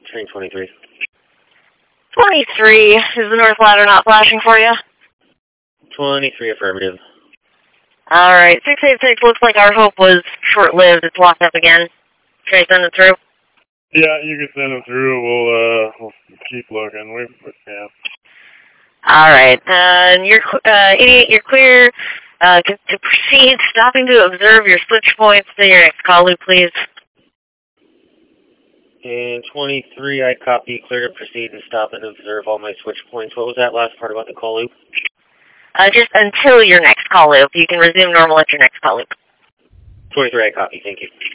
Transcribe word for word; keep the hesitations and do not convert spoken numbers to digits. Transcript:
Train twenty-three. twenty-three. Is the north ladder not flashing for you? twenty-three affirmative. Alright, six eight six looks like our hope was short-lived. It's locked up again. Should I send it through? Yeah, you can send them through. We'll, uh, we'll keep looking. We, yeah. Alright, uh, and you're, uh, idiot, you're clear, uh, to, to proceed, stopping to observe your switch points to your next call loop, please. And twenty-three, I copy, clear to proceed and stop and observe all my switch points. What was that last part about the call loop? Uh, just until your next call loop. You can resume normal at your next call loop. twenty-three, I copy, thank you.